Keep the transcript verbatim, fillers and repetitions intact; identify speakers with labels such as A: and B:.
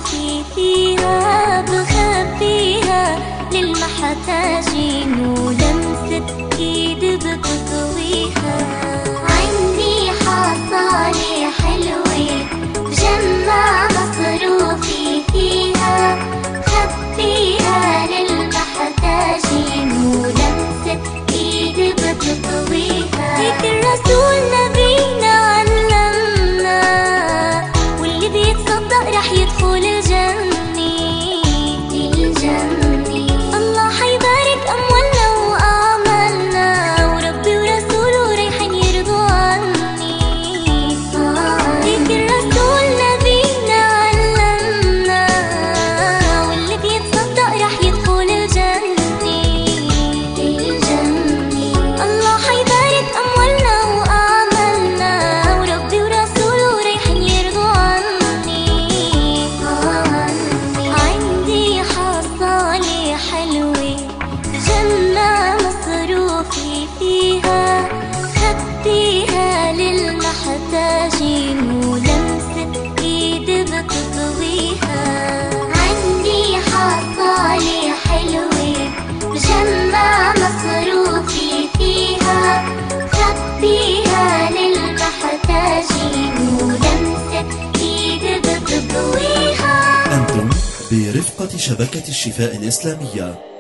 A: مصروفي فيها بخبيها للمحتاجين ولمسة ايد بتطويها. عندي حصالة حلوة بجمع مصروفي فيها خبيها للمحتاجين ولمسة ايد بتطويها. هيك الرسول نبينا علمنا واللي بيتصدق رح يدخل الجنة الجنة. الله حيبارك أموالنا وأعمالنا وربي ورسوله رايحين يرضوا عني. هيك الرسول نبينا علمنا واللي بيتصدق رح يدخل الجنة الجنة. الله حيبارك أموالنا وأعمالنا وربي ورسوله رايحين يرضوا عني. عندي حصالة حلوة بجمع مصروفي فيها خبيها للمحتاجين ولمسة ايد بتطويها. عندي حصالة حلوة بجمع مصروفي فيها خبيها للمحتاجين ولمسة ايد بتطويها.
B: أنتم برفقة شبكة الشفاء الإسلامية.